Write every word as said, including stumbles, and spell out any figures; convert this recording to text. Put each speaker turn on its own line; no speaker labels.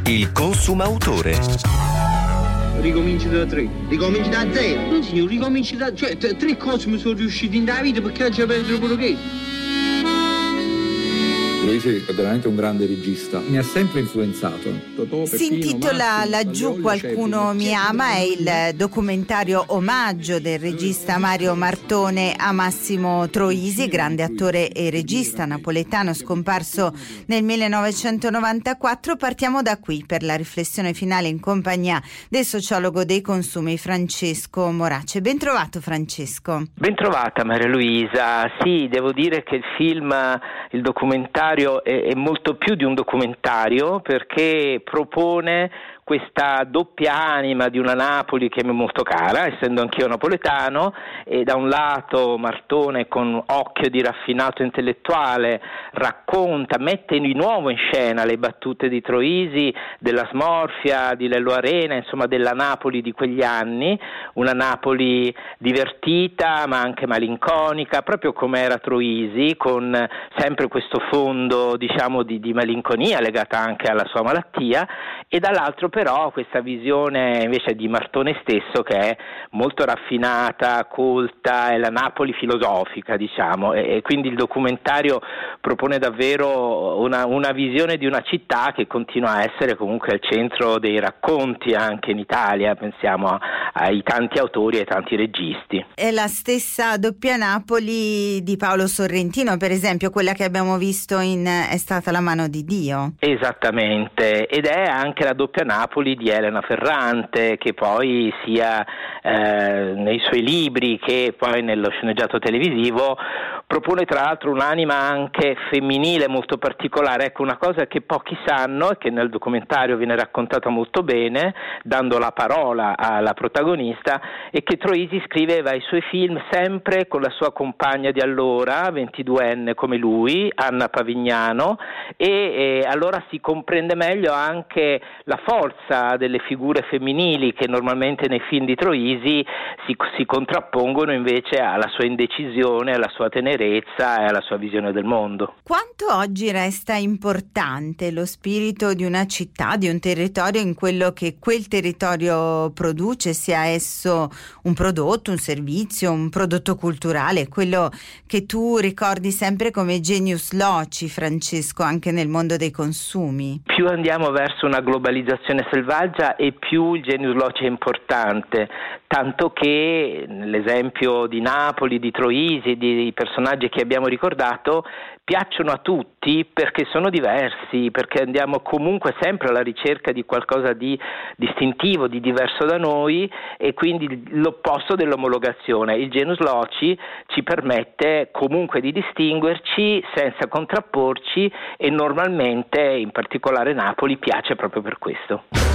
Il consumautore.
Ricominci da tre.
Ricominci da zero?
Non signor, ricominci da... Cioè, t- tre cose mi sono riusciti in da vita perché oggi perdere pure che.
Troisi è veramente un grande regista, mi ha sempre influenzato.
Totò, si intitola Laggiù qualcuno mi ama, è il documentario omaggio del regista Mario Martone a Massimo Troisi, grande attore e regista napoletano scomparso nel millenovecentonovantaquattro. Partiamo da qui per la riflessione finale in compagnia del sociologo dei consumi Francesco Morace. Ben trovato Francesco.
Ben trovata Maria Luisa. Sì, devo dire che il film, il documentario è, è molto più di un documentario, perché propone questa doppia anima di una Napoli che mi è molto cara, essendo anch'io napoletano, e da un lato Martone con occhio di raffinato intellettuale racconta, mette di nuovo in scena le battute di Troisi, della smorfia, di Lello Arena, insomma della Napoli di quegli anni, una Napoli divertita ma anche malinconica, proprio come era Troisi, con sempre questo fondo diciamo di, di malinconia legata anche alla sua malattia, e dall'altro però questa visione invece di Martone stesso che è molto raffinata, colta, è la Napoli filosofica diciamo, e, e quindi il documentario propone davvero una, una visione di una città che continua a essere comunque al centro dei racconti anche in Italia, pensiamo a, ai tanti autori e ai tanti registi.
È la stessa doppia Napoli di Paolo Sorrentino, per esempio, quella che abbiamo visto in È stata la mano di Dio.
Esattamente, ed è anche la doppia Napoli di Elena Ferrante, che poi sia eh, nei suoi libri che poi nello sceneggiato televisivo propone tra l'altro un'anima anche femminile molto particolare. Ecco, una cosa che pochi sanno e che nel documentario viene raccontata molto bene, dando la parola alla protagonista, è che Troisi scriveva i suoi film sempre con la sua compagna di allora, ventiduenne come lui, Anna Pavignano, e, e allora si comprende meglio anche la forza delle figure femminili che normalmente nei film di Troisi si, si contrappongono invece alla sua indecisione, alla sua tenerezza e alla sua visione del mondo.
Quanto oggi resta importante lo spirito di una città, di un territorio, in quello che quel territorio produce, sia esso un prodotto, un servizio, un prodotto culturale, quello che tu ricordi sempre come genius loci, Francesco, anche nel mondo dei consumi? Più
andiamo verso una globalizzazione selvaggia e più il genius loci è importante, tanto che nell'esempio di Napoli, di Troisi, di personaggi che abbiamo ricordato, piacciono a tutti perché sono diversi, perché andiamo comunque sempre alla ricerca di qualcosa di distintivo, di diverso da noi, e quindi l'opposto dell'omologazione. Il genius loci ci permette comunque di distinguerci senza contrapporci, e normalmente, in particolare Napoli, piace proprio per questo.